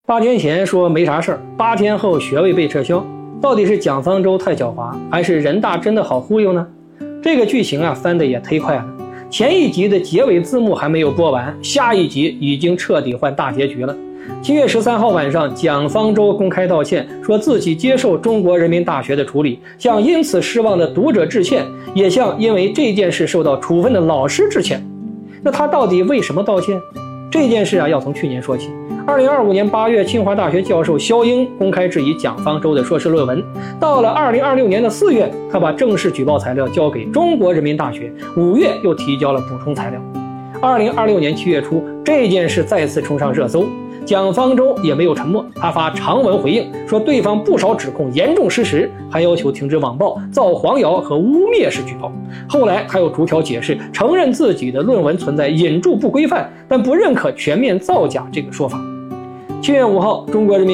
8天前说没啥事儿，8天后学位被撤销，到底是蒋方舟太狡猾，还是人大真的好忽悠呢？这个剧情啊翻得也忒快了，前一集的结尾字幕还没有播完，下一集已经彻底换大结局了。7月13号晚上，蒋方舟公开道歉，说自己接受中国人民大学的处理，向因此失望的读者致歉，也向因为这件事受到处分的老师致歉。那他到底为什么道歉？这件事啊要从去年说起。2025年8月，清华大学教授肖英公开质疑蒋方舟的硕士论文。到了2026年的4月，他把正式举报材料交给中国人民大学，5月又提交了补充材料。2026年7月初，这件事再次冲上热搜。蒋方舟也没有沉默，他发长文回应，说对方不少指控严重失实，还要求停止网暴、造黄谣和污蔑式举报。后来他又逐条解释，承认自己的论文存在引注不规范，但不认可全面造假这个说法。7月5号，中国人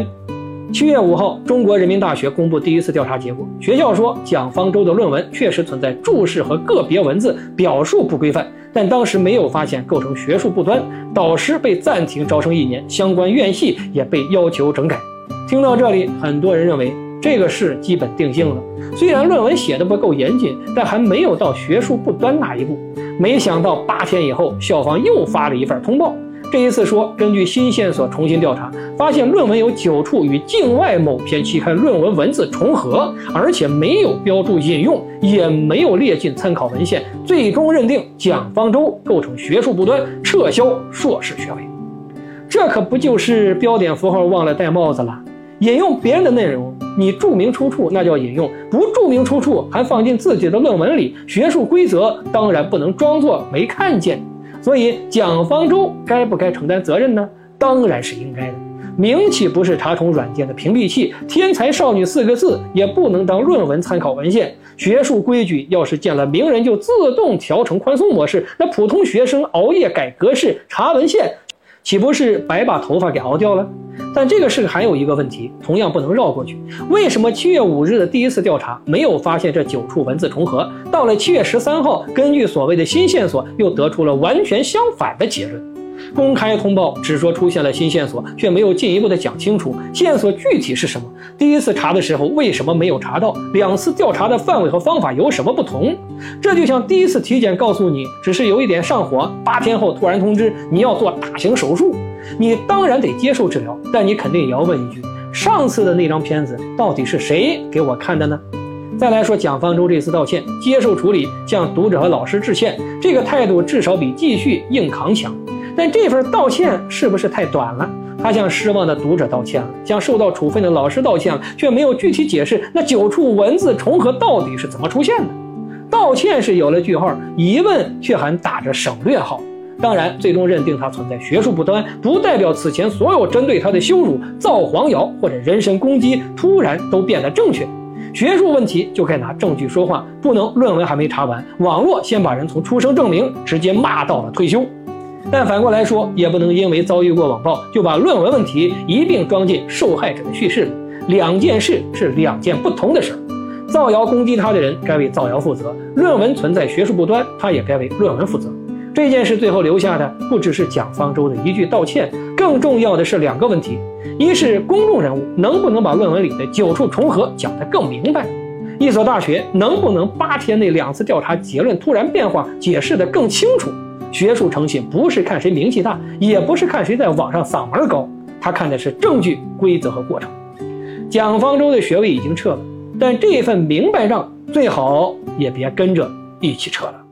民大学公布第一次调查结果，学校说蒋方舟的论文确实存在注释和个别文字表述不规范，但当时没有发现构成学术不端，导师被暂停招生1年，相关院系也被要求整改。听到这里，很多人认为这个事基本定性了，虽然论文写得不够严谨，但还没有到学术不端那一步。没想到8天以后，校方又发了一份通报，这一次说根据新线索重新调查，发现论文有9处与境外某篇期刊论文文字重合，而且没有标注引用，也没有列进参考文献，最终认定蒋方舟构成学术不端，撤销硕士学位。这可不就是标点符号忘了戴帽子了？引用别人的内容，你注明出处那叫引用，不注明出处还放进自己的论文里，学术规则当然不能装作没看见。所以蒋方舟该不该承担责任呢？当然是应该的。名气不是查重软件的屏蔽器，天才少女4个字也不能当论文参考文献。学术规矩要是见了名人就自动调成宽松模式，那普通学生熬夜改格式查文献，岂不是白把头发给熬掉了？但这个事还有一个问题，同样不能绕过去。为什么7月5日的第一次调查没有发现这9处文字重合，到了7月13号，根据所谓的新线索又得出了完全相反的结论？公开通报只说出现了新线索，却没有进一步的讲清楚线索具体是什么。第一次查的时候为什么没有查到？2次调查的范围和方法有什么不同？这就像第一次体检告诉你只是有一点上火，8天后突然通知你要做大型手术，你当然得接受治疗，但你肯定也要问一句，上次的那张片子到底是谁给我看的呢？再来说蒋方舟这次道歉，接受处理，向读者和老师致歉，这个态度至少比继续硬扛强。但这份道歉是不是太短了？他向失望的读者道歉了，向受到处分的老师道歉了，却没有具体解释那9处文字重合到底是怎么出现的。道歉是有了句号，疑问却还打着省略号。当然，最终认定他存在学术不端，不代表此前所有针对他的羞辱、造黄谣或者人身攻击突然都变得正确。学术问题就该拿证据说话，不能论文还没查完，网络先把人从出生证明直接骂到了退休。但反过来说，也不能因为遭遇过网暴，就把论文问题一并装进受害者的叙事里。2件事是2件不同的事儿。造谣攻击他的人该为造谣负责，论文存在学术不端，他也该为论文负责。这件事最后留下的不只是蒋方舟的一句道歉，更重要的是2个问题：一是公众人物能不能把论文里的9处重合讲得更明白；一所大学能不能8天内2次调查结论突然变化，解释得更清楚。学术诚信不是看谁名气大，也不是看谁在网上嗓门高，他看的是证据、规则和过程。蒋方舟的学位已经撤了，但这份明白账最好也别跟着一起撤了。